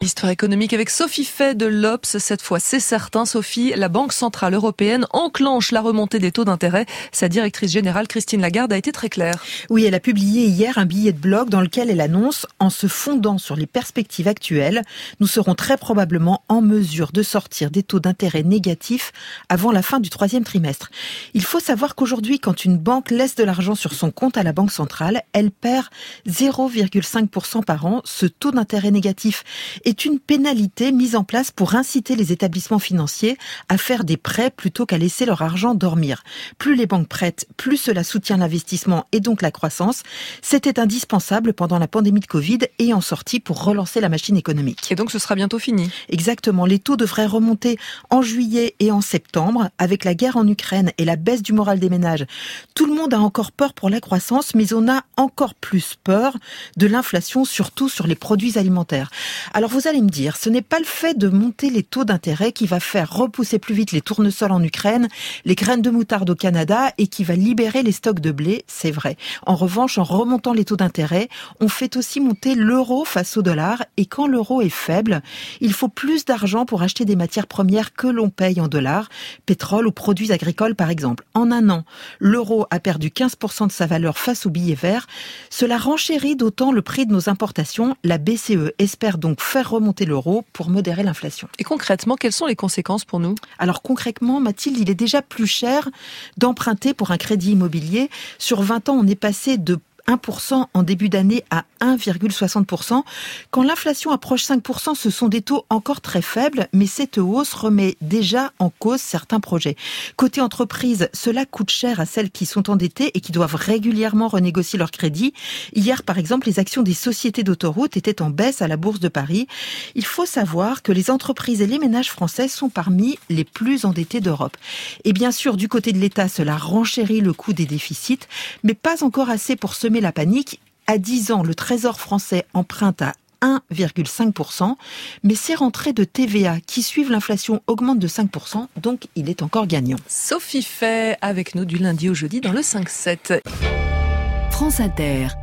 Histoire économique avec Sophie Fay de l'Obs. Cette fois, c'est certain, Sophie, la Banque Centrale Européenne enclenche la remontée des taux d'intérêt. Sa directrice générale, Christine Lagarde, a été très claire. Oui, elle a publié hier un billet de blog dans lequel elle annonce, en se fondant sur les perspectives actuelles, nous serons très probablement en mesure de sortir des taux d'intérêt négatifs avant la fin du 3e trimestre. Il faut savoir qu'aujourd'hui, quand une banque laisse de l'argent sur son compte à la Banque Centrale, elle perd 0,5% par an. Ce taux d'intérêt négatif est une pénalité mise en place pour inciter les établissements financiers à faire des prêts plutôt qu'à laisser leur argent dormir. Plus les banques prêtent, plus cela soutient l'investissement et donc la croissance. C'était indispensable pendant la pandémie de Covid et en sortie pour relancer la machine économique. Et donc ce sera bientôt fini. Exactement. Les taux devraient remonter en juillet et en septembre. Avec la guerre en Ukraine et la baisse du moral des ménages, tout le monde a encore peur pour la croissance, mais on a encore plus peur de l'inflation, surtout sur les produits alimentaires. Alors vous allez me dire, ce n'est pas le fait de monter les taux d'intérêt qui va faire repousser plus vite les tournesols en Ukraine, les graines de moutarde au Canada et qui va libérer les stocks de blé, c'est vrai. En revanche, en remontant les taux d'intérêt, on fait aussi monter l'euro face au dollar et quand l'euro est faible, il faut plus d'argent pour acheter des matières premières que l'on paye en dollars, pétrole ou produits agricoles par exemple. En un an, l'euro a perdu 15% de sa valeur face au billet vert. Cela renchérit d'autant le prix de nos importations. La BCE espère donc faire remonter l'euro pour modérer l'inflation. Et concrètement, quelles sont les conséquences pour nous ? Alors concrètement, Mathilde, il est déjà plus cher d'emprunter pour un crédit immobilier. Sur 20 ans, on est passé de 1% en début d'année à 1,60%. Quand l'inflation approche 5%, ce sont des taux encore très faibles, mais cette hausse remet déjà en cause certains projets. Côté entreprise, cela coûte cher à celles qui sont endettées et qui doivent régulièrement renégocier leur crédit. Hier, par exemple, les actions des sociétés d'autoroutes étaient en baisse à la Bourse de Paris. Il faut savoir que les entreprises et les ménages français sont parmi les plus endettés d'Europe. Et bien sûr, du côté de l'État, cela renchérit le coût des déficits, mais pas encore assez pour semer la panique. À 10 ans, le Trésor français emprunte à 1,5%, mais ses rentrées de TVA qui suivent l'inflation augmentent de 5%, donc il est encore gagnant. Sophie Fay avec nous du lundi au jeudi dans le 5-7. France Inter.